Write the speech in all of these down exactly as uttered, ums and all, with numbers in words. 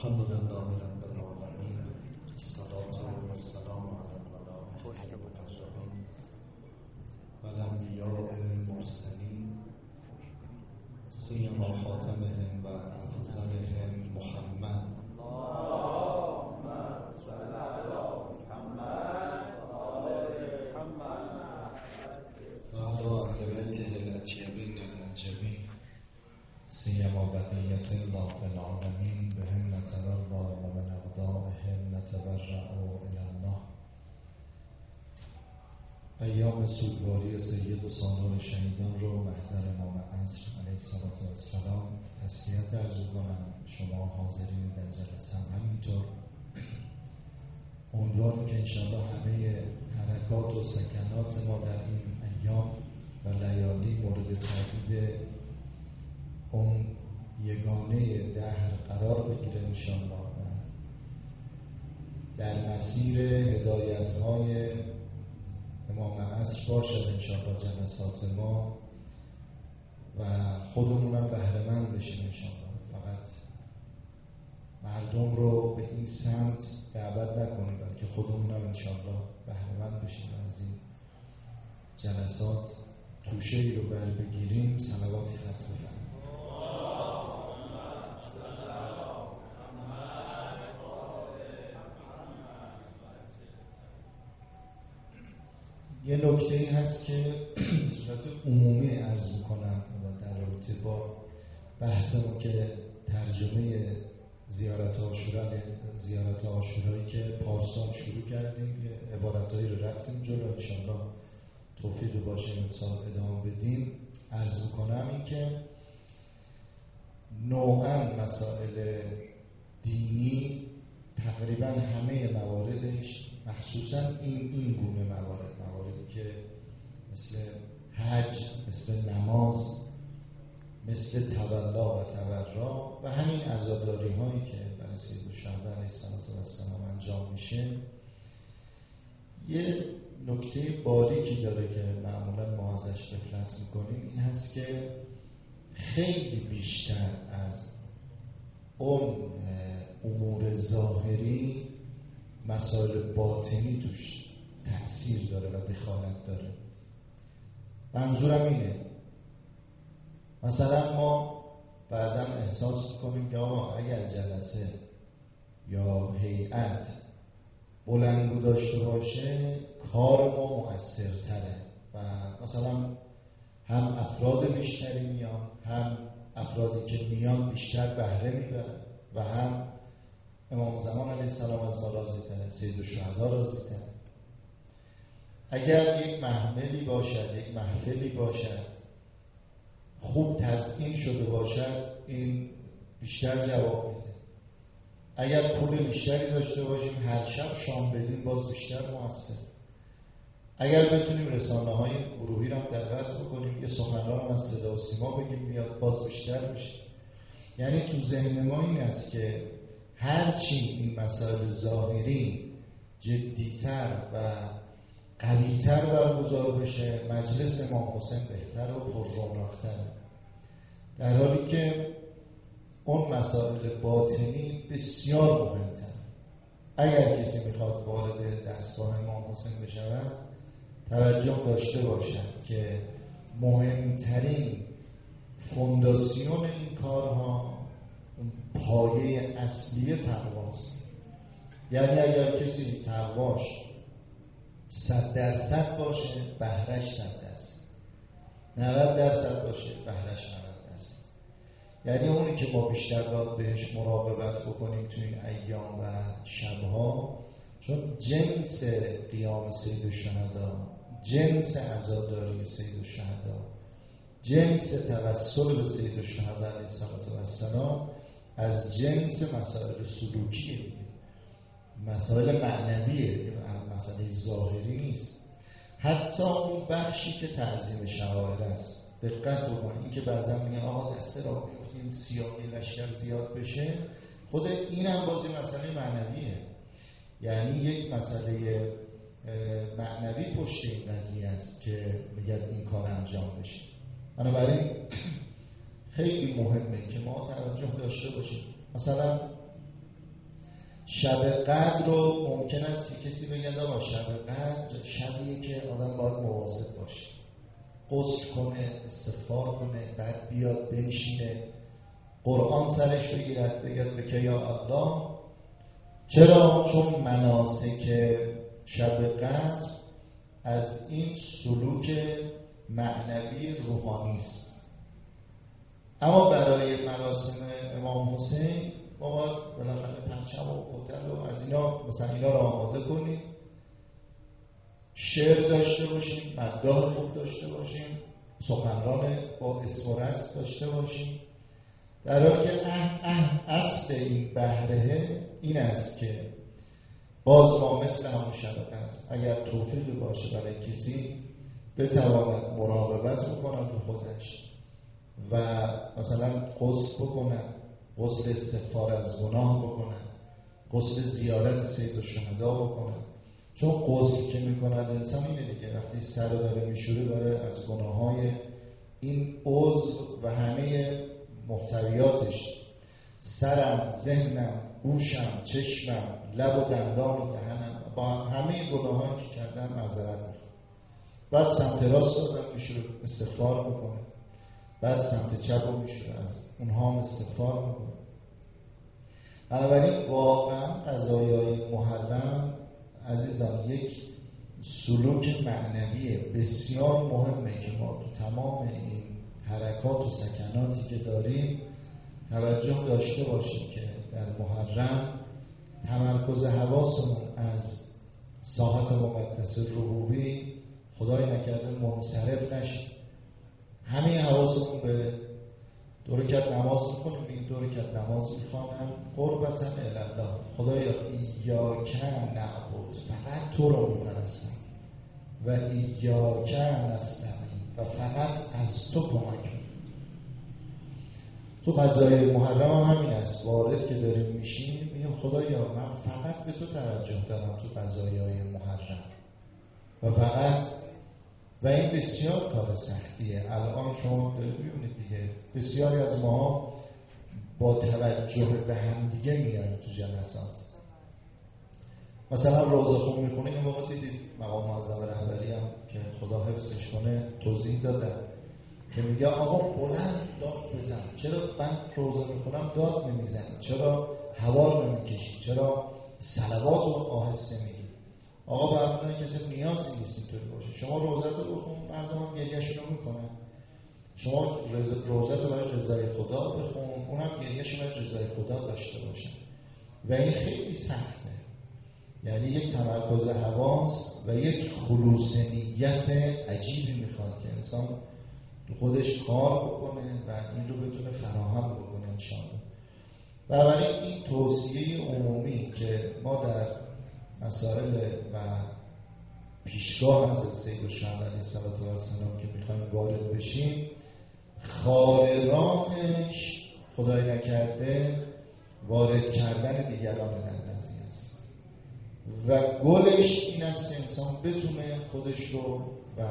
الحمد لله رب العالمين، الصلاة والسلام على الملائكة المقربين والأنبياء المرسلين سيما خاتمهم وأفضلهم محمد. اللهم صل على محمد وآل محمد وعلى أهل بيته الأطيبين الأنجبين سيما بقية الله في العالمين بهم نتبرأ ومن أعدائهم نتبرأ إلى الله. ایام سوگواری سید و سالار شهیدان رو محضر امام عصر علیه السلام تسلیت عرض کنم. شما حاضرین در جلسه همینطور عنوان که انشاءالله همه حرکات و سکنات ما در این ایام و لیالی مورد تأکید اون یگانه دهر قرار بگیره انشاءالله و در مسیر هدایت‌های امام عصر باشد انشاءالله جلسات ما و خودمون هم بهره‌مند بشیم انشاءالله. فقط مردم رو به این سمت دعوت نکنیم بلکه خودمون هم انشاءالله بهره‌مند بشیم از این جلسات، توشه‌ای رو بر بگیریم. صلواتی خط بفرمایید. یه نکته این هست که به صورت عمومی عرض می‌کنم و در رابطه با بحثمون که ترجمه زیارت عاشورا زیارت عاشورایی که پارسال شروع کردیم یه عبارتایی رو رفتیم جلو، انشاءالله توفیق باشه امسال ادامه بدیم. عرض می‌کنم این که نوعاً مسائل دینی تقریباً همه مواردش مخصوصاً این این گونه موارد مواردی که مثل حج، مثل نماز، مثل تولا و تبرع و همین عزاداری هایی که برای سید الشهدا علیه السلام انجام میشه، یه نکته باریکی داره که معمولاً ما ازش غفلت میکنیم. این هست که خیلی بیشتر از اون امور ظاهری مسائل باطنی توش تأثیر داره و دخالت داره. منظورم اینه مثلا ما بعضا احساس کنیم که آقا اگر جلسه یا هیئت بلندگو داشته باشه کار ما مؤثرتره و مثلا هم افراد بیشتری میان، هم افرادی که میان بیشتر بهره میبرن و هم امام زمان علیه السلام از ما راضی تره، سید الشهدا راضی تره. اگر یک محملی باشد، یک محفلی باشد، خوب تزیین شده باشد، این بیشتر جواب میده. اگر پول بیشتری داشته باشیم، هر شب شام بدیم، باز بیشتر مؤثر. اگر بتونیم رسانه های گروهی رو دعوت بکنیم، یه سخنران از صدا و سیما بگیم بیاد، باز بیشتر میشه. یعنی تو ذهن ما این است که هرچی این مسائل ظاهری جدیتر و قویتر برگزار بشه، مجلس امام حسین بهتر و پررونق‌تر، در حالی که اون مسائل باطنی بسیار مهمتر. اگر کسی میخواد وارد دستگاه امام حسین بشود، توجه داشته باشد که مهمترین فونداسیون این کارها اون پایه اصلی تقواست. یعنی اگر کسی تقواش صد درصد باشه، بهرش صد درصد، نود درصد باشه، بهرش نود درصد. یعنی اونی که ما بیشتر باید بهش مراقبت بکنیم تو این ایام و شبها، چون جنس قیام سید الشهدا، جنس عزاداری سید الشهدا، جنس توسل به سید الشهدا علیه السلام از جنس مسائل سلوکیه، مسائل معنویه، مسائل ظاهری نیست. حتی اون بخشی که تعظیم شعائر است، دقت بکنید. این که بعضا میگن آقا دسته را بیفتیم سیاهی لشکر زیاد بشه، خود این هم بازی مسئله معنویه. یعنی یک مسئله معنوی پشت این قضیه است که میگه این کار انجام بشه. بنابراین خیلی مهمه که ما توجه داشته باشیم. مثلا شب قدر رو ممکن است کسی بگه آقا شب قدر شبیه که آدم باید مواظب باشه، غسل کنه، استغفار کنه، بعد بیاد بنشینه قرآن سرش بگیرد بگید بکه یا الله. چرا؟ چون مناسک شب قدر از این سلوک معنوی روحانی است. اما برای مراسم امام حسین ما باید بالاخره پنجشب و قتل و از اینا مثلا اینا رو آماده کنیم، شعر داشته باشیم، مداح خوب داشته باشیم، سخنران با اسم و رسم داشته باشیم، در حالی که اه اه اصل این بهره این است که باز ما مثل همون شب قدر اگر توفیقی باشه برای کسی بتواند مراقبت بکنند رو خودش و مثلا غسل بکنند، غسل استغفار از گناه بکنند، غسل زیارت سید الشهدا بکنند. چون غسل که میکند انسان اینه دیگه، وقتی سر داره میشوره داره از گناههای این عضو و همه محتویاتش، سرم، ذهنم، گوشم، چشمم، لب و دندان و دهنم، با همه گناهایی که کردم معذرت میخوام. بعد سمت راست رو میشوره استغفار میکنه، بعد سمت چپ رو میشوره از اونها هم استغفار میکنه. بنابراین واقعا قضایای محرم عزیزان یک سلوک معنوی بسیار مهمه که ما تو تمام این حرکات و سکناتی که داریم توجه داشته باشیم که در محرم تمرکز حواسمون از ساحت مقدس ربوبی خدای نکرده منصرف نشه. همه حواسمون به دو رکعت نماز میکنیم، این دو رکعت نماز میخوانم قربتاً الله، خدایا ایاک نعبد، فقط تو رو میپرستم، و ایاک نستعین، و فقط از تو کمک میکنم. تو قضای محرم هم همین است، وارد که داریم میشیم میگم خدایا من فقط به تو توجه دارم تو قضایای محرم و فقط، و این بسیار کار سختیه. الان شما دارید میبینید دیگه بسیاری از ما با توجه به همدیگه میایم تو جلسات. مثلا روزه خون میخونیم این موقع دیدید مقام معظم رهبری هم که خدا حفظش کنه توضیح دادن که میگه آقا بلند داد بزن، چرا من روزه میخونم داد نمیزنی، چرا هوا رو نمیکشی، چرا صلوات رو آهسته میگی؟ آقا برمونن کسی نیازی نیست اینطوری باشه. شما روزه رو بخون، مردم هم گریه‌شون رو میکنن. شما روزه رو برای رضای خدا بخون، اونم گریه‌شون برای رضای خدا داشته باشن. و این خیلی سخته، یعنی یک تمرکز حواس و یک خلوص نیت عجیبی میخواد که انسان خودش کار بکنه و این رو بتونه فراهم بکنه انشاءالله. بنابراین این توصیه عمومی که ما در مسائل و پیشگاه حضرت سید الشهدا علیه السلام که میخوایم وارد بشیم، خار راهش خدای نکرده وارد کردن دیگران در قضیه است و گلش این است که انسان بتونه خودش رو و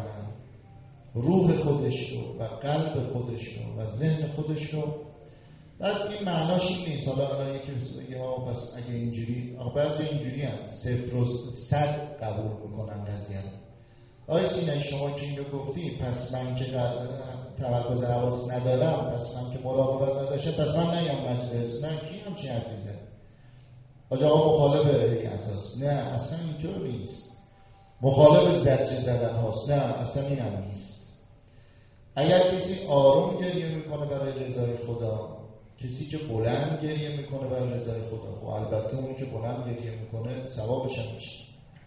روح خودش رو و قلب خودش رو و ذهن خودش رو، بعد این معناش این نیست حالا الان یکی بگه ها پس اگه اینجوری، آقا بعضی اینجوری هم صفر و صد قبول میکنن قضیه. آقای سینایی شما که این رو گفتی پس من که تمرکز حواس ندارم، پس من که مراقبت نداشتم، پس من نیام مجلس، نه کی همچین حرفی زد؟ آجا آقا مخالف هیئت هست، نه اصلا اینطور نیست. مخالف زجر زدن هاست، نه اصلا این هم نیست. اگر کسی آروم گریه میکنه برای رضای خدا، کسی که بلند گریه میکنه برای رضای خدا، خب البته اون که بلند گریه میکنه ثوابش هم میشه.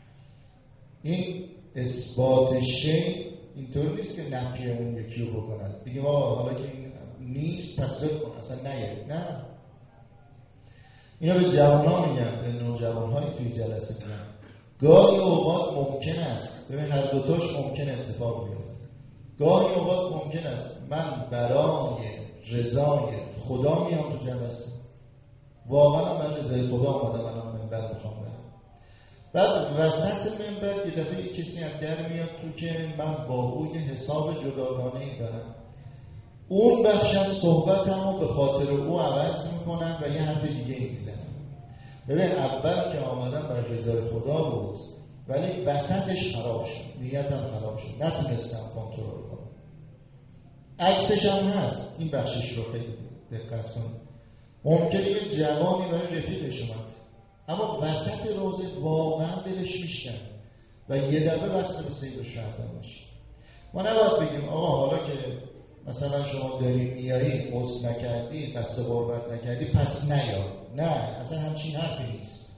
این اثبات شی اینطور نیست که نفی اون یکی رو بکنند، بگیم آقا حالا که این نیست پس بکن اصلا نیه، نه. اینا به جوان ها میگم، به نوجوان های توی جلسه میگم گاهی اوقات ممکن است، ببین هر دوتاش ممکن اتفاق بیفته. گاهی اوقات ممکن است من برای رضای خدا میام تو جلسه، واقعا من رضای خدا آمدم من منبر بخوام برم، بعد وسط منبر یه دفعه کسی از در میاد تو که من با او یه حساب جداگانه‌ای دارم، اون بخش از صحبتمو به خاطر او عوض میکنم و یه حرف دیگه میزنم. ببین اول که آمدن بر رضای خدا بود، ولی وسطش خراب شد، نیتم خراب شد، نتونستم کنترل کنم. عکسش هم هست، این بخشش رو خیلی دقت کن. ممکنه یه جوانی برای رفیقش اومد، اما وسط روزه واقعا دلش میشکن و یه دفعه وصل به سید الشهدا میشه. ما نباید بگیم آقا حالا که مثلا شما داری میایی قصد نکردی، قصد غربت نکردی پس نیا. نه، اصلا همچین حرفی نیست.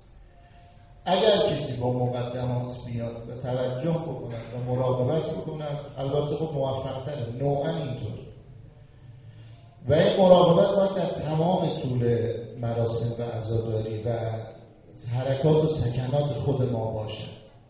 اگر کسی با مقدمات بیاد و توجه بکند و مراقبت بکند، البته خب موفق تره، نوعا اینطور. و این مراقبت باید در تمام طول مراسم و عزاداری و حرکات و سکنات خود ما باشد،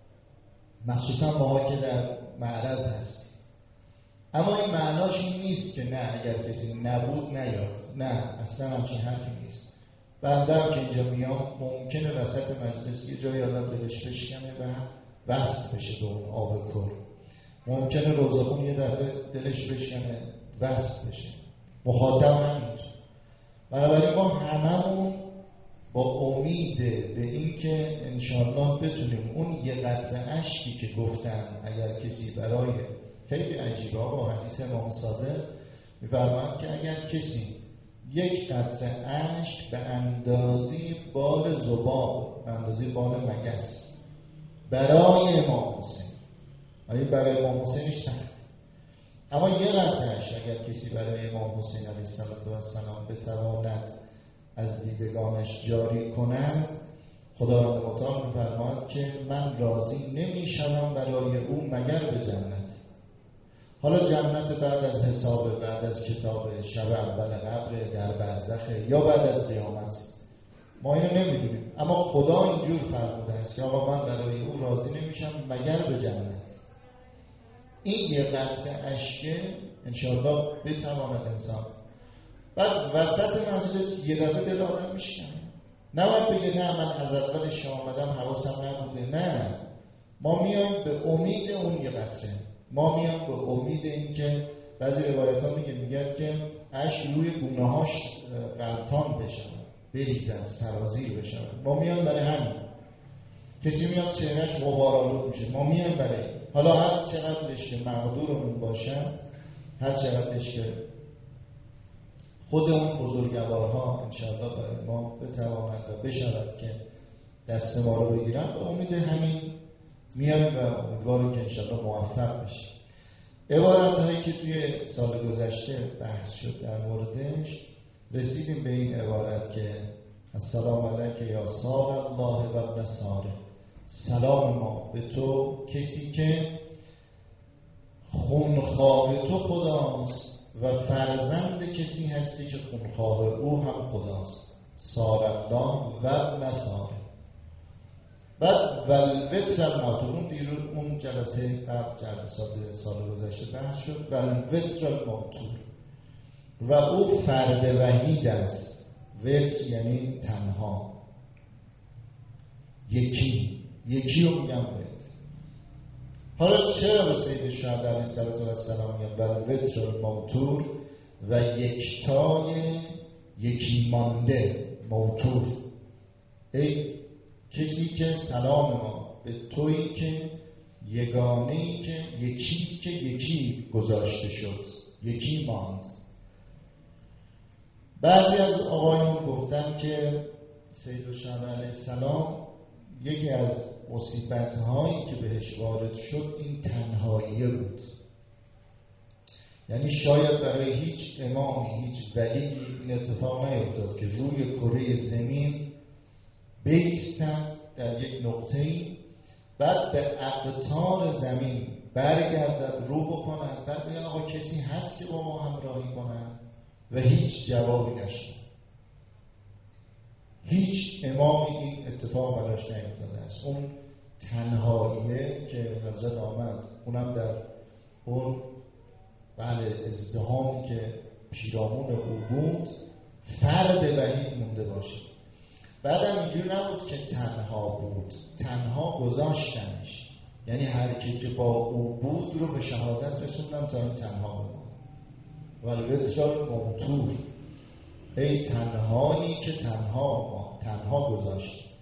مخصوصا ما که در معرض هست. اما این معناش این نیست که نه اگر کسی نبود نیاد. نه، اصلا همچین حرفی نیست. بنده هم که اینجا میام ممکنه وسط مجلس یه جایی آدم دلش بشکنه و وصل بشه به اون آب کر. ممکنه روزخون یه دفعه دلش بشکنه وصل بشه. مخاطب همینطور. بنابراین ما هممون با امید به این که انشاءالله بتونیم اون یه قطره اشکی که گفتن اگر کسی برای خیلی عجیبه با حدیث امام صادق می‌فرمایند که اگر کسی یک قطره اشک به اندازی بال ذباب، به اندازی بال مگس برای امام حسین، آیا برای امام حسینش سخت، اما یه قطره اشک اگر کسی برای امام حسین علیه السلام بتواند از دیدگانش جاری کند، خداوند متعال می‌فرماید که من راضی نمی‌شوم برای او مگر به جنت. حالا جنت بعد از حساب، بعد از کتاب، شب اول قبر، در برزخ یا بعد از قیامت، ما اینو نمیدونیم، اما خدا اینجور فرموده است یا من برای او راضی نمیشم مگر به جنت. این یه قطره اشکه انشاءالله بتواند انسان بعد وسط مجلس یه دفعه دل آدم میشکنه. نباید بگه نه من از اولش آمدم حواسم نبوده. نه، ما میایم به امید اون یه قطره، ما میایم به امید این که بعضی روایت ها میگه میگه که اشک روی گونه هاش غلطان بشن، بریزن، سرازیر بشن. ما میایم برای همین. کسی میاد چهرهش غبارآلود میشه، ما میایم برای حالا هر چقدرش که مقدورمون باشن، هر چقدرش که خود اون بزرگوارها انشاءالله برای ما بتواند و بشود که دست ما رو بگیرن، به امید همین میایم و امیدواریم که انشاءالله موفق بشیم. عبارت هایی که توی سال گذشته بحث شد در موردش، رسیدیم به این عبارت که السلام علیک یا صاحب الله و ابن ساره، سلام ما به تو کسی که خونخواه تو خداست و فرزند کسی هستی که خونخواه او هم خداست، ساره الله و ابن ساره. بعد ولوتر الموتور، اون دیرو اون جلسه قبل جلسات سال گذشته بحث شد، ولوتر الموتور و او فرد وحید است. وتر یعنی تنها، یکی، یکی رو میگم وتر. حالا چرا به سید الشهدا علیه السلام میگم ولوتر الموتور و یکتای یکی مانده موتور؟ ای کسی که سلام ما به تویی که یگانه‌ای که یکی که یکی گذاشته شد، یکی ماند. بعضی از آقایون گفتن که سید الشهدا علیه السلام یکی از مصیبت‌هایی که بهش وارد شد این تنهاییه بود. یعنی شاید برای هیچ امامی، هیچ ولی این اتفاق نیفتاد که روی کره زمین بیستن در یک نقطه‌ای، بعد به اقطار زمین برگردد، رو بکنن، بعد بگن آقا کسی هست که با ما همراهی کنن و هیچ جوابی نشد. هیچ امامی این اتفاق براش نیفتاده است. اون تنهاییه که حضرت آمد، اونم در اون بله ازدحامی که پیرامون او بود، فرد وحید مونده باشه. بعدم اینجور نبود که تنها بود، تنها گذاشتنش، یعنی هر کی که با او بود رو به شهادت رسوندن تا این تنها بود. ولوتر الموتور، ای تنهایی که تنها ما تنها گذاشت.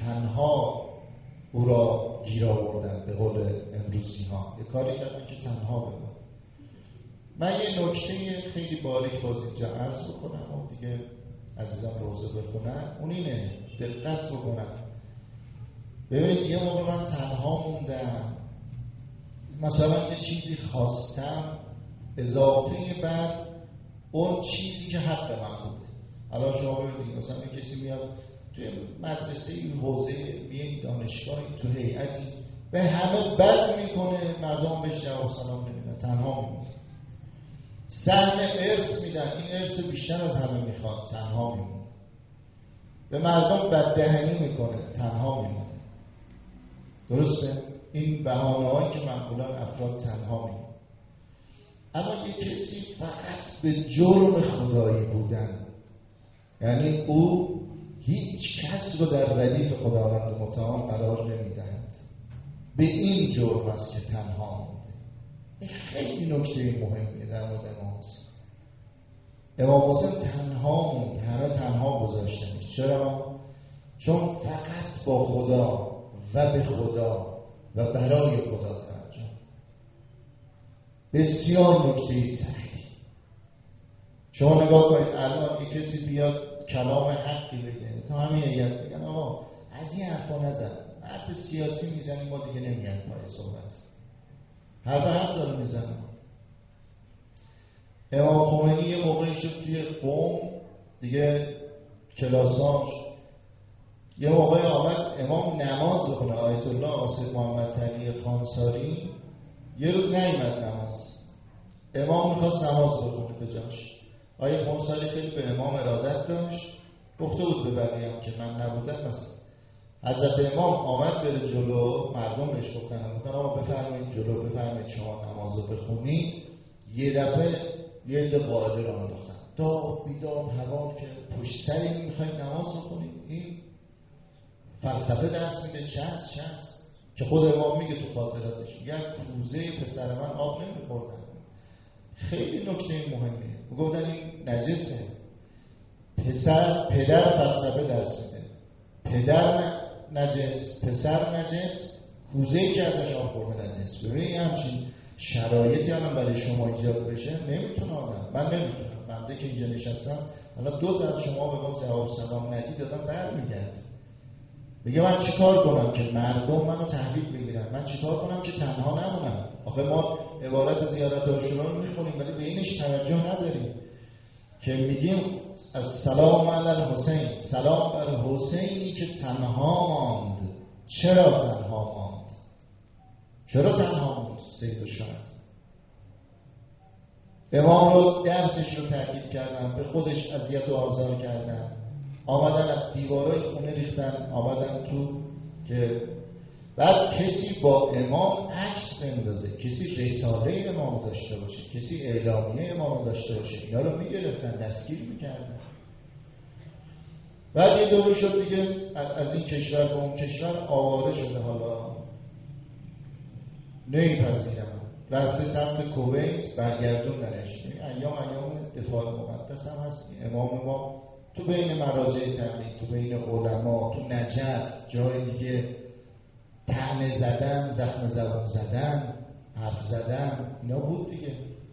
تنها او را گیر آوردن، به قول امروزی ها یه کاری کردن که تنها بمونه. من یه نکته خیلی باریک باز اینجا عرض بکنم و دیگه عزیزان روزه بخونن، اون اینه دقت بکنن. ببینید یه موقع من تنها موندم، مثلا یه چیزی خواستم اضافه بر اون چیزی که حق من بوده. الان شما ببینید مثلا یه کسی میاد توی مدرسه این حوزه بیه دانشگاهی تو هیئتی به همه بد میکنه، مردم بهش جواب سلام نمیدن، تنها میمونه. سهم ارث میدن، این ارث بیشتر از همه میخواد، تنها میمونه. به مردم بددهنی میکنه، تنها میمونه. درسته؟ این بهانه‌هایی که معمولا افراد تنها میمونه. اما یک کسی فقط به جرم خدایی بودن، یعنی او هیچ کس رو در ردیف خداوند متعال قرار نمیدهد، به این جرم است که تنها مونده. این خیلی نکته مهمیه در مورد امام حسین. امام حسین تنها موند، همه تنها گذاشتنش. چرا؟ چون فقط با خدا و به خدا و برای خدا توجه. بسیار نکته سختی. شما نگاه کنید الان یک کسی بیاد کلام حقی بگه، تا همین هیئت بگن آقا از این حرفا نزن، حرف سیاسی میزنیم ما دیگه نمیگن پای صحبت، حرف حق داره میزنه. امام خمینی یه موقعی شد توی قم دیگه کلاساش، یه موقع آمد امام نماز بخونه، آیت الله آصف محمد تقی خانساری یه روز نیامد نماز، امام میخواست نماز بخونه به جاش. آیه خانساری خیلی به امام ارادت داشت، گفته بود به بقیه هم که من نبودم. مثلا حضرت امام آمد بره جلو، مردم بهش گفتن آقا بفرمایید جلو، بفرمایید شما نماز رو بخونید. یه دفعه یه عده قاعده را انداختن، داد بیداد هوا که پشت سر این میخواید نماز بخونید، این فلسفه درس میده، چه هست چه هست که خود امام میگه تو خاطراتش، میگه کوزه پسر من آب نمیخوردن. خیلی نکته مهمیه. میگفتن این نجسه، پسر پدر فلسفه درس میده، پدر نجس، پسر نجس، کوزه‌ای که ازش آب خورده نجس. ببین همچین شرایطی الان برای شما ایجاد بشه نمیتونه آدم، من نمیتونم، بنده که اینجا نشستم الان دو تا از شما به ما جواب سلام ندید دادم برمیگرد، میگه من چیکار کنم که مردم منو تحویل بگیرن، من چیکار کنم که تنها نمونم. آخه ما عبارت زیارت عاشورا رو میخونیم ولی به اینش توجه نداریم که میگیم السلام علی الحسین، سلام بر حسینی که تنها ماند. چرا تنها ماند؟ چرا تنها ماند؟ سید الشهدا امام رو درسش رو تأکید کردن، به خودش اذیت و آزار کردن، آمدن از دیوارای خونه ریختن، آمدن تو که بعد کسی با امام عکس بندازه، کسی رساله امام داشته باشه، کسی اعلامیه امام داشته باشه، اینا رو میگرفتن، دستگیر میکردن. بعد یه دوری شد دیگه از این کشور به اون کشور آواره شده، حالا نمیپذیرم، رفته سمت کویت، برگردوندنش. ایام ایام دفاع مقدس هم هست. امام ما تو بین مراجع تبلیغ، تو بین علما، تو نجف، جای دیگه طعنه زدن، زخم زبان زدن، حرف زدن، اینا بود دیگه.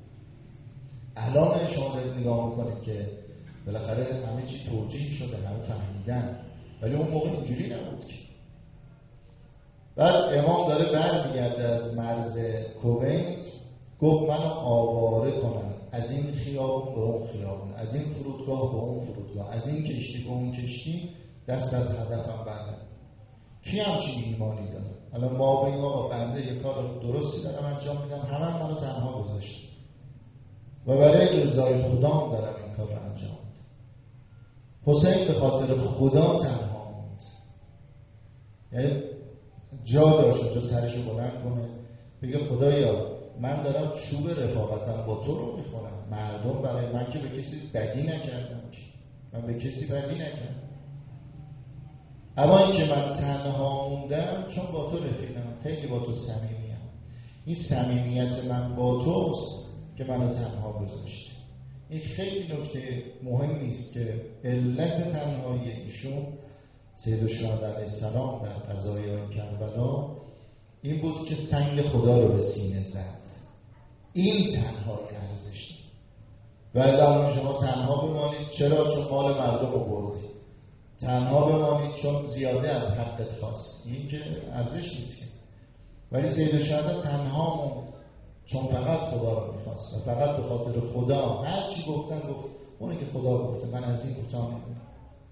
الان شما دارید نگاه میکنید که بالاخره همه چی توجیه شده، همه فهمیدن، ولی اون موقع اینجوری نبود که. بعد امام داره برمیگرده از مرز کویت، گفت منو آواره کنن از این خیابون به اون خیابون، از این فرودگاه به اون فرودگاه، از این کشتی به اون کشتی، دست از هدفم بردن. کی همچین ایمانی داره؟ الان ما بگیم آقا بنده یک کار درستی دارم انجام میدم، همه منو تنها گذاشت و برای رضای خدا دارم این کار رو انجام میدم. حسین به خاطر خدا تنها موند، یعنی جا داشت جو سرشو بلند کنه بگه خدایا من دارم چوب رفاقتم با تو رو میخورم، مردم برای من که به کسی بدی نکردم، که من به کسی بدی نکردم، اما این که من تنها موندم چون با تو رفیقم، خیلی با تو صمیمیم، این صمیمیت من با توست که منو تنها گذاشته. این خیلی نکته مهمی است که علت تنهایی ایشون سیدالشهدا علیه السلام در قضایای کربلا این بود که سنگ خدا رو به سینه زد. این تنها ارزش داره. و الا شما تنها بمانید، چرا؟ چون مال مردم رو بردید. تنها بمانید چون زیاده از حقت خواست، این که ارزش نیست. ولی سیدالشهدا تنها موند چون فقط خدا رو میخواست و فقط به خاطر خدا هر چی گفتن گفت اونه که خدا گفته، من از این کوتاه نمی‌کنم.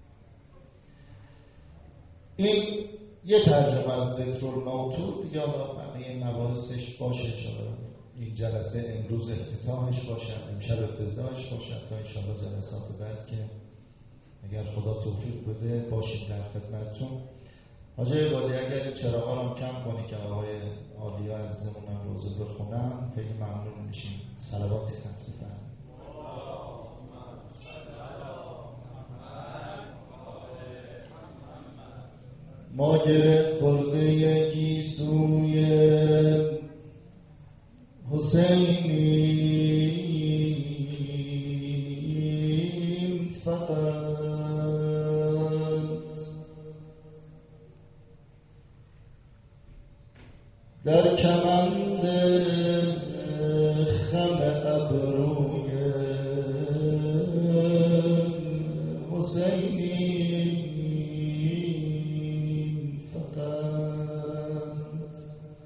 این یه ترجمه از ذکر الموتود، یا بقیه مباحثش باشه انشاءالله. این جلسه امروز افتتاحش باشد، امشب ابتداش باشد، تا انشاءالله جلسات بعد که اگر خدا توفیق بده باشید در خدمتتون. حاجی عبادی اگر چراغا رو کم کنی که آقای عالیه عزیزمون هم روزه بخونم خیلی ممنون میشیم. صلواتی خط بفرمایید. ما گره خورده یکی سوی حسینیم فقط، در کمند خم ابروی حسینیم فقط،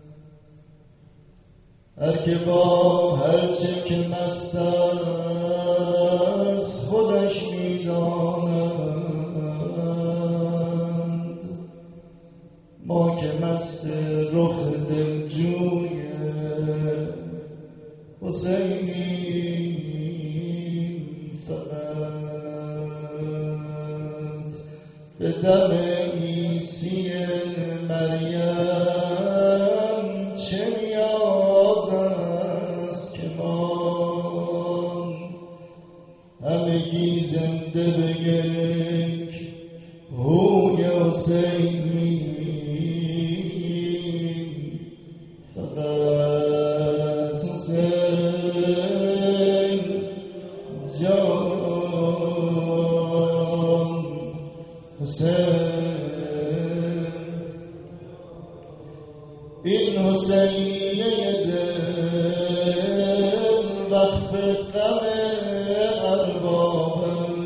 هر که با هر چه که مست است خودش میداند، ما که مست رخ دلجوی حسینیم فقط، به دم عیسی مریم چه نیاز است که ما همگی زنده به یک روی حسینیم فقط، حسین جان حسین. این حسینیه دل وقف غم ارباب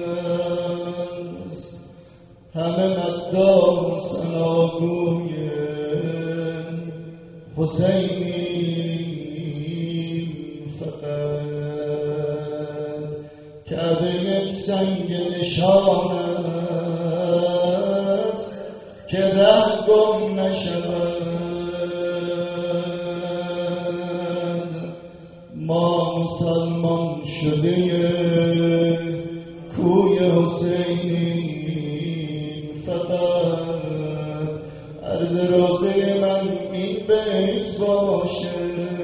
است، همه مدار ثناگوی حسینیم فقط، کعبه یک سنگ نشان است که ره گم نشود، ما مسلمان شده کوی حسینیم فقط، عرض روزه من این بیت باشه،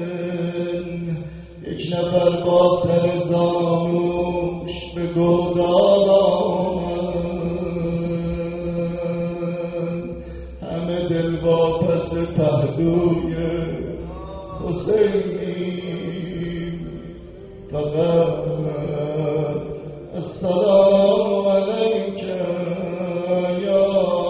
یک نفر با سر زانوش به گودال آمد، همه دل واپس پهلوی حسینیم فقط، السلام علیک یا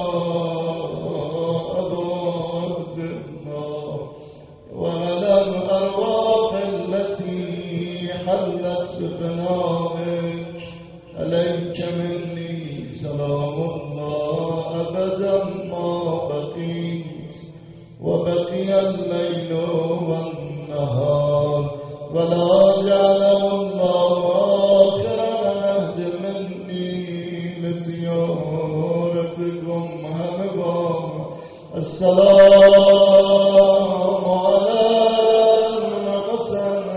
ابا عبدالله و علی الارواح التي حلت بفنائك، علیک منی سلام الله ابدا ما بقیت و بقی اللیل و النهار ولا جعله الله آخر عهد منی لزیارتكم همه با السلام علی الحسین.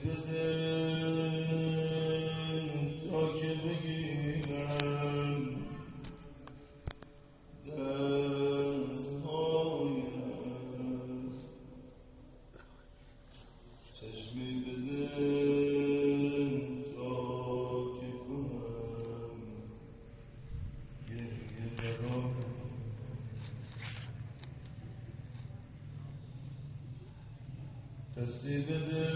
بده تا که بگیرم دستهایم، چشمی بده تا که کنم گریه برایم، دستی بده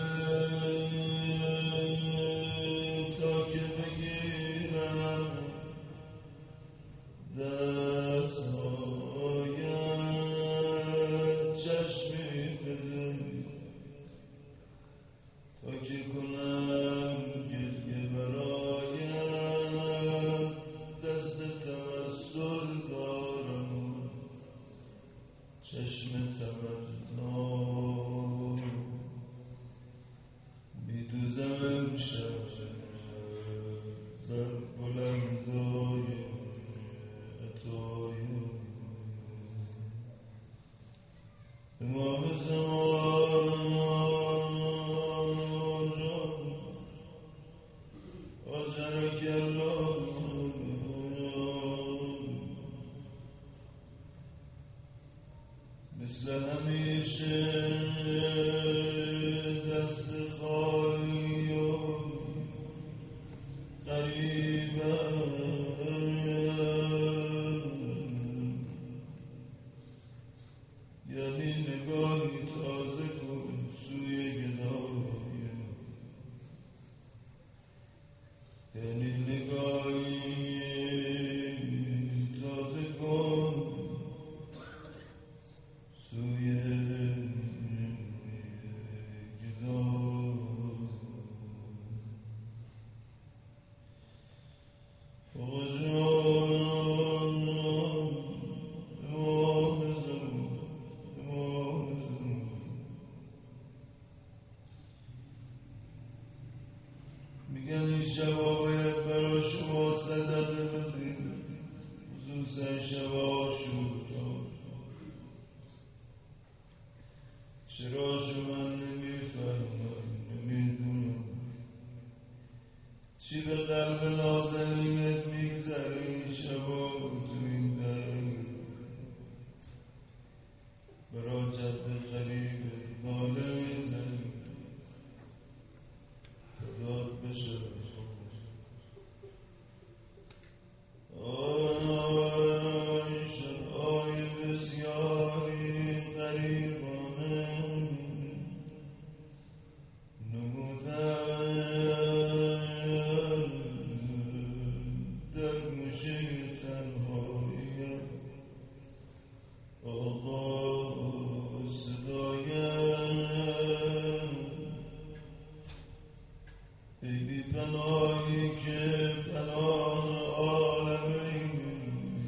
تا که بگیرم دستهایم، چشمی بده تا که کنم گریه برایم، دست تمثل دارم چشم تمنا میدوزم امشب بر بلندای عطایم، امام زمان آجرک الله مثل همیشه دست خالی و غریبم، یعنی نگاهی تازه کن سوی گدایم، یعنی نگاهی تازه کن سوی گدایم. آقا جان امام زمان، امام زمان میگن این شبا باید برا شما صدقه بدیم، خصوصا شبا عاشورا. چرا شما نمیفهمم نمیدونم چی به قلب نازنینت میگذره این شبا تو این در برا جد غریبت ناله میزنی فدات بشه. آی شبهای بسیاری غریبانه نمودن در گوشه تنهاییم، آقا صدایم ای بی پناهی که پناه عالمین،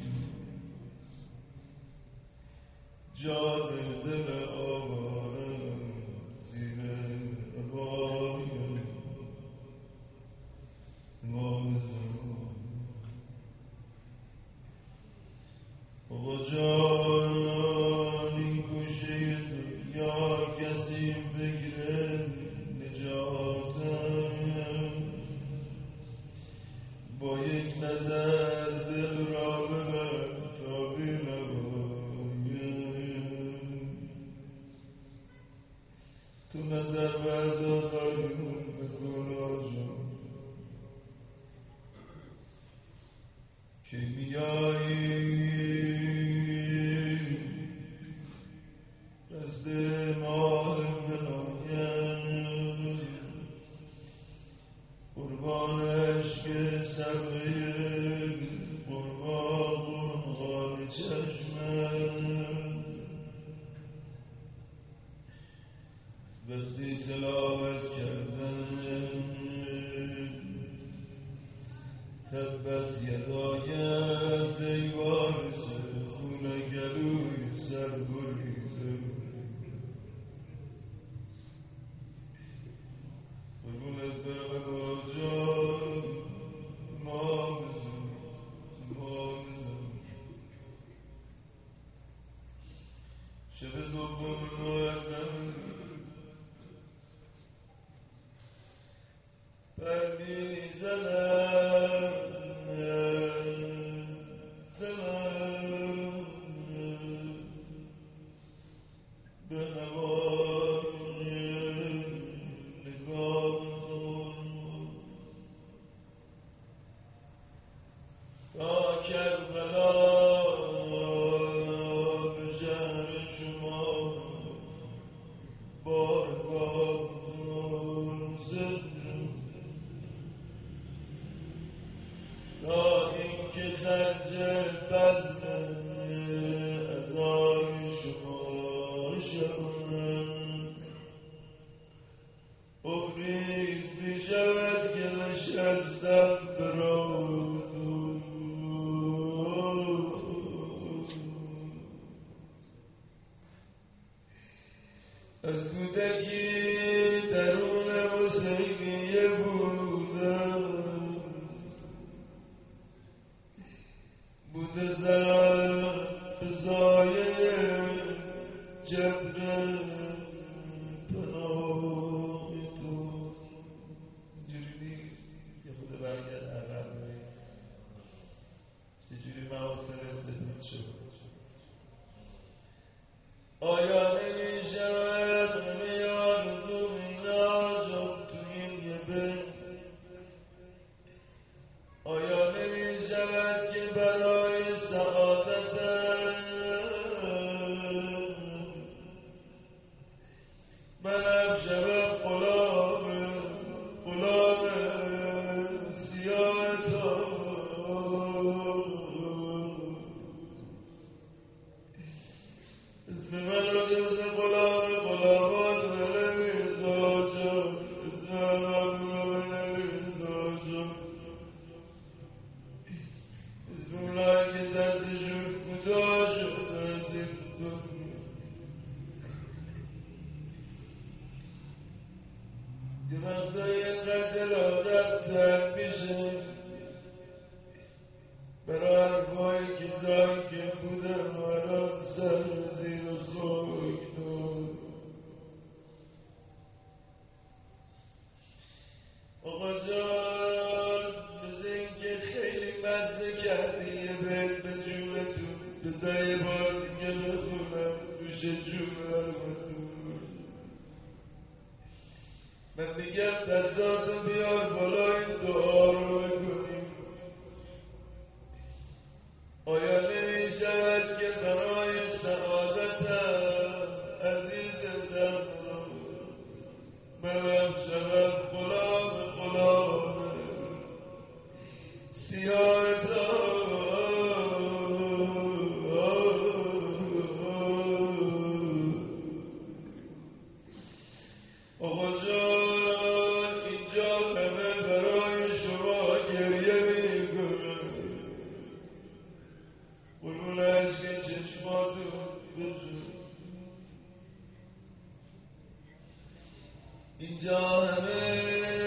جا دل آوارم زیر عبایم، امام زمان آقا جان این گوشه دنیا کسی فکر نجاتم، با یک نظر دل را ببر تا بینوایم، تو نظر به عزاداریمون بکن آجا که میایی دست مال بنایم، قربان عشق صبر قربان قربان چشمم، وقتی تلاوت کردن تبت یدایت ای وارث خون گلوی سر بریده، قربونت برم آجان امام زمان، امام زمان شب دوم محرم از کودکی درون حسینیه بودم، بوده زن به زایه جبر پناه تو. اینجوری نیست یه خود برگرد عقب چجوری محاسن سپید شد. آیا نمی شود میان زومینا جان تو این یه بین؟ آیا نمی شود که برای سعادتم منم شود غلام غلام سیاه تو؟ اسم من رو جز غلام غلامان نمیزا جان، اسم من رو نمیزا جان، اسم اونایی که دستشون کوتاه شد از این دنیا. یه وقتایی اینقدر آدم تنگ میشه برای حرفایی که زنگ بودم و الان سر زیر خاک داد. آقا جان مثل این که خیلی مزه کردی یه بیت به جونتون بذار یه بار دیگه بخونم گوش جونم. من میگم دستاتو بیار بالا این دعا رو بکنیم. آیا نمی شود که برای سعادتم عزیز دم منم شود غلام غلام سیاه تو؟ آقا جان اینجا همه برای شما گریه میکنن، قربون عشق چشماتون بجون. اینجا همه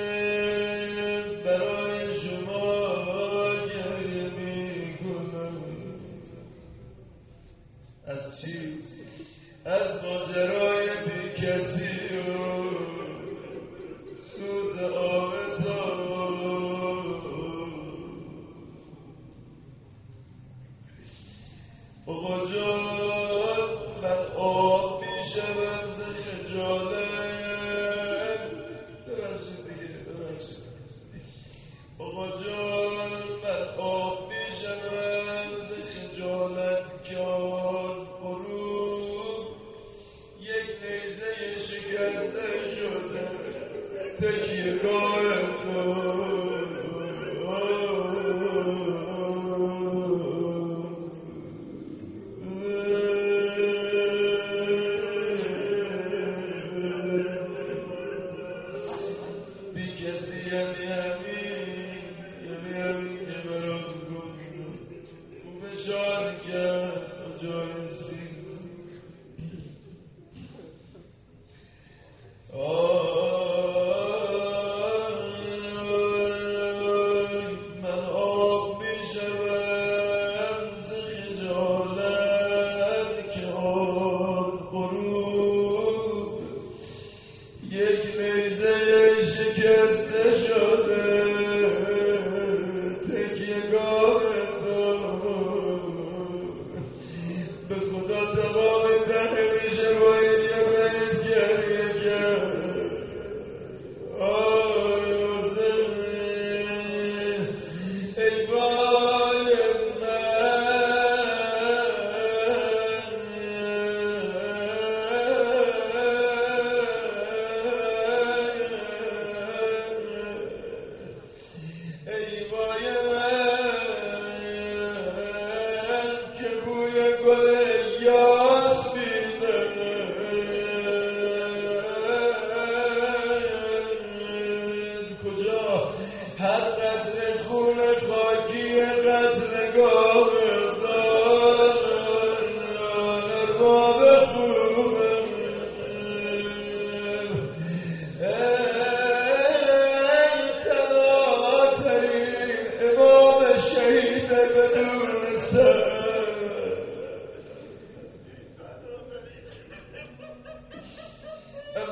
برای شما گریه میکنن. از چی؟ از ماجرای بی کسی و سوز آب تو. آقا جان من آب میشم ز خجالت. ببخشید دیگه ببخشید. آقا جان من آب میشم ز خجالت که آن غروب یک نیزه شکسته شده تکیه گاه تو.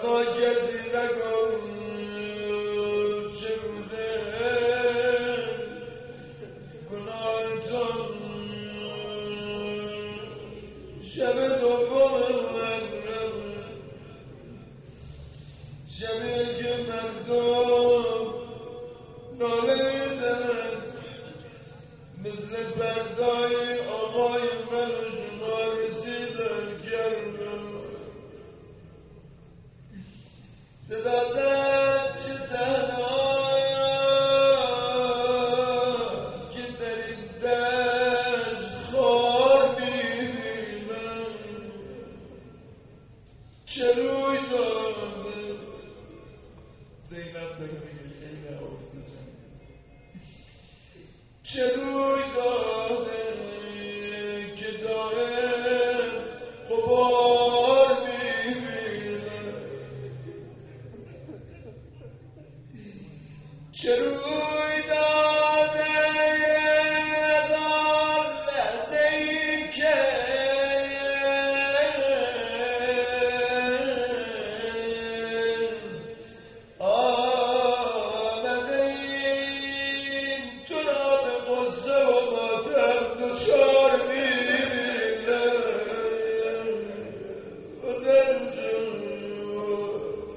اما کسی نگم چه بوده گناهتون شب دوم من شبیه که مردم ناله میزنن مثل بردای آقای من و شما رسیدن کردم صدا زد چه صحنه‌ای که در این دشت خار می‌بینم چه روی داده زینب داره میگه خیلی حواسه جمعه چه روی داده که دائم غبار می‌بینم چه روی داده از آن لحظه‌ای که آمده این تو را به غصه و ماتم دچار می‌بینم حسین جون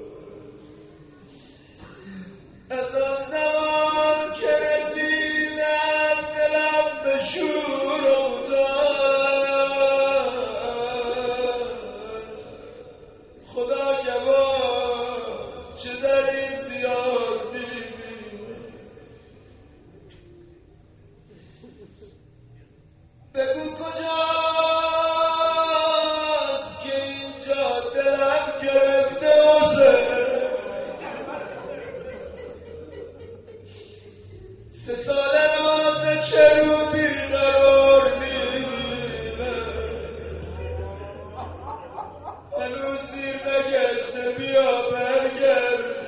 از آن زمان که رسیدم دلم به شور افتاد خدا گواه چه در این دیار می‌بینم بگو کجاست که اینجا دلم گرفته حسین سه ساله ناز چرو بیقرار می‌بینم هنوز دیر نگشته بیا برگردیم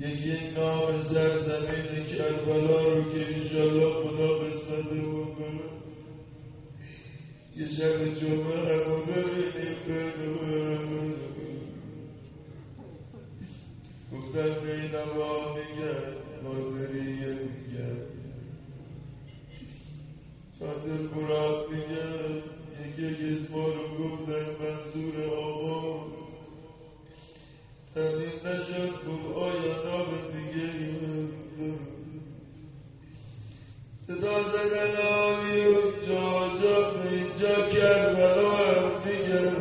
یک یک نام سرزمین کربلا رو که انشالله خدا قسمت بکنه یه شب جمعه همو ببینیم بنویم. گفتم نینما میگن ناظریه میگن قادر براد میگن یک یک اسما رو گفتن منظور آقا تمین نشد گفت آیا نام دیگه صدا زدن آمی و جا جا به اینجا کربلا هم دیگه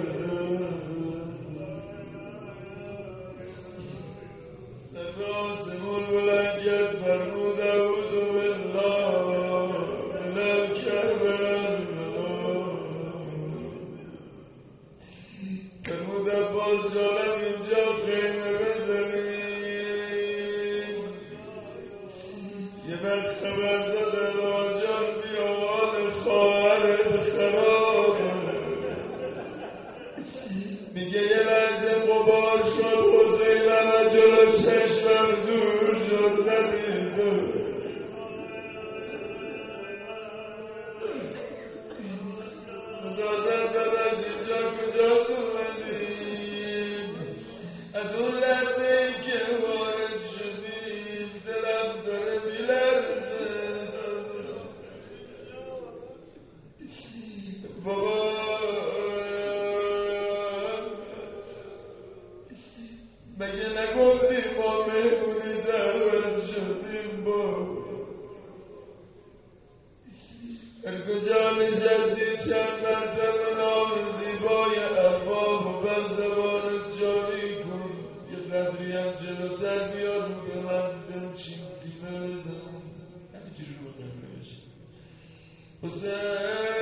سمه آسمون بلند کرد فرمود اعوذ بالله من الکربلا فرمود عباس جانم اینجا خیمه بزنید یه وقت خبر دادن آجان بیا مال خواهرت خرابه میگه یه لحظه غبار شد حسینم از جلو چشمم دور شد ندیدم مزازم داداش اینجا کجا اومدیم از اون لحظه ای که وارد شدیم دلم داره میلرزه بابا مگه نگفتیم ما مهمونی دعوت شدیم با هر کجا نشستی چند مرتبه نام زیبای ارباب و بر زبانت جاری کن یه قدری هم جلوتر بیار رو به من بنشین سینه بزن همینجوری رو نمیشه حسین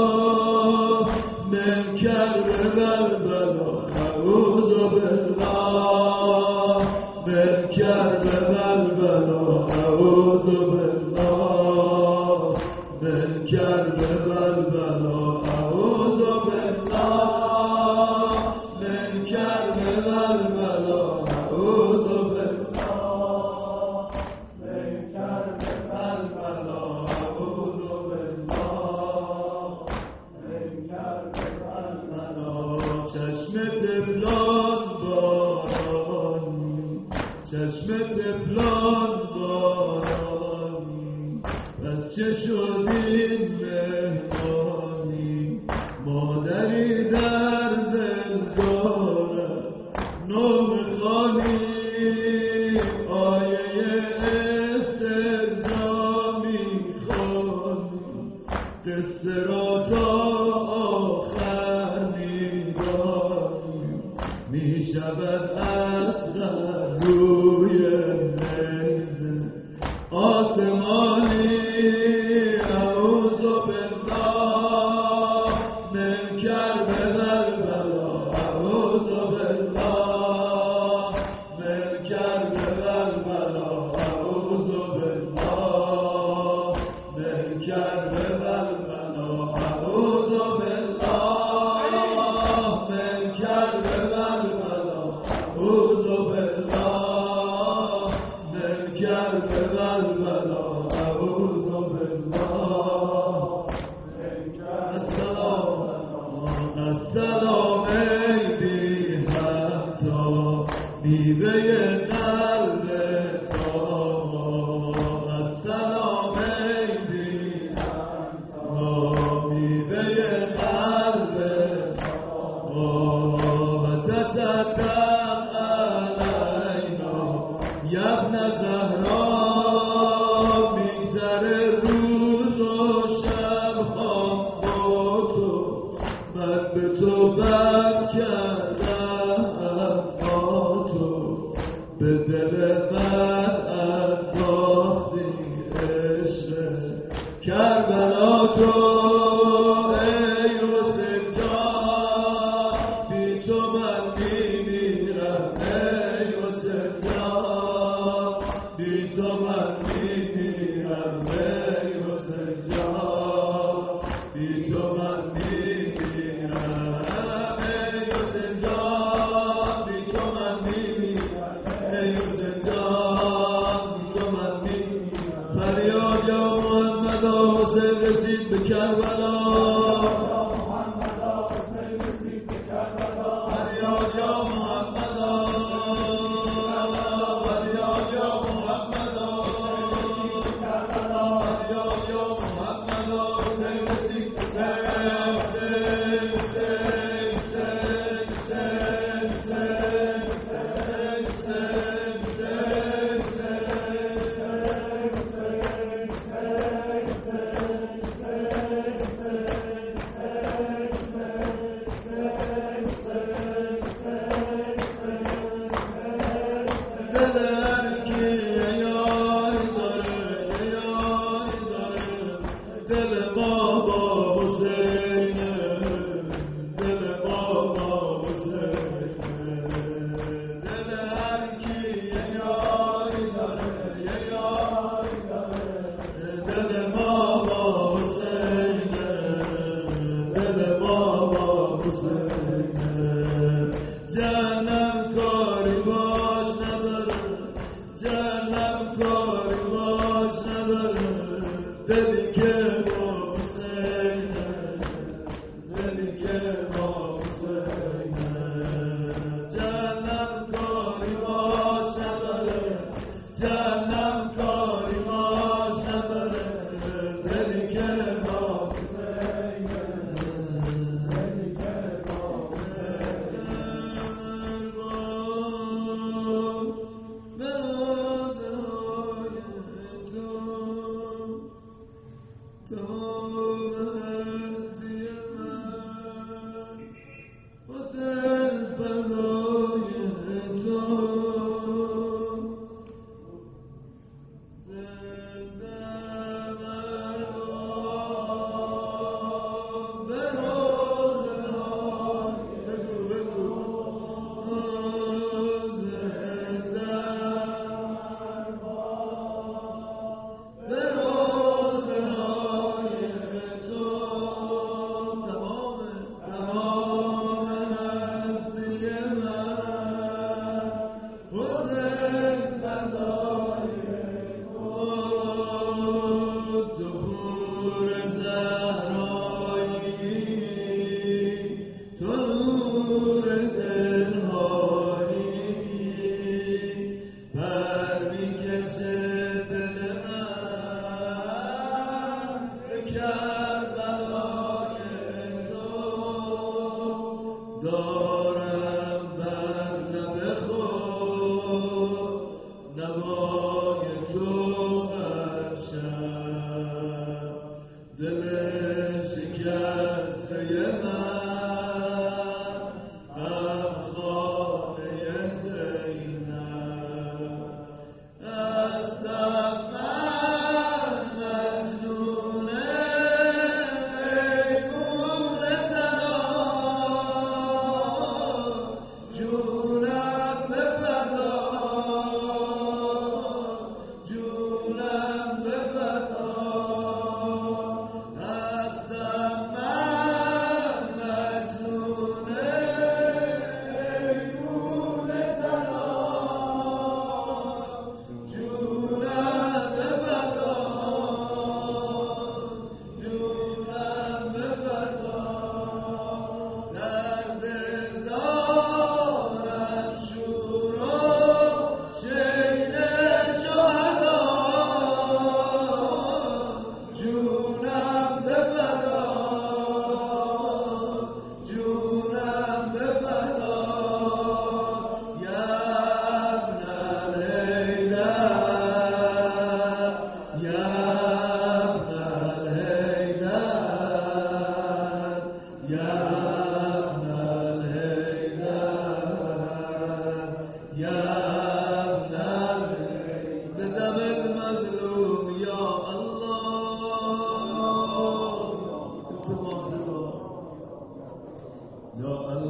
من کرب بلبلا اعوذ بالله تفلان بارانی، چشم تفلان بارانی، پس چه شدیم مهمانی، مادری در دل دارم نام خانی، آیه استرجا میخوانی، قصه را تا آخر میدانی، میشود اصغر روی نیزه آسمانی، اعوذ بالله من کرب البلا، اعوذ بالله من کرب البلا، اعوذ بالله من کرب البلا، اعوذ بالله من کرب البلا، اعوذ بالله من کرب البلا، اعوذ بالله. السلام السلام ای بی حتی میوه قلب تا، السلام ای بی حتی میوه قلب تا، و تصدق علینا یبن زهرا، میگذره روز و شب خام با تو، من به تو بد کردم با تو، به دل من انداختی عشق کربلا تو، ای حسین جان بی تو من میمیرم، ای حسین جان بی تو من میمیرم، ای حسین جان بی تو من میمیرم، ای حسین جان بی تو من میمیرم، ای حسین جان بی تو من میمیرم. فریاد یا محمد حسین رسید به کربلا، فریاد یا محمد، فریاد یا محمد، فریاد یا محمد حسین رسید به حسین، حسین، حسین، حسین، حسین، حسین، حسین، دل هر کی یاری داره، یاری داره، دل ما با حسینه، دل ما با حسینه، دل هر کی یاری داره، یاری داره، دل ما با حسینه، دل ما با حسینه، جهنم کاری باش نداره، جهنم کاری باش نداره، دلی که با حسینه، دلی که با حسینه، جهنم کاری باش نداره، جهنم کاری باش نداره، دلی که با حسینه، دلی که با حسینه. دارم بر لب خود نوای تو هر شب دل شکسته من غمخانه زینب هستم من مجنونه میمون تنها جونم به فدا جونم به فدا هستم من مجنونه میمون تنها جونم به فدا جونم به فدا در دل دارم شور و شیل شهدا جونم به فدا جونم به فدا یا ابن الحیدر یا ابن الحیدر یا ابن الحیدر یا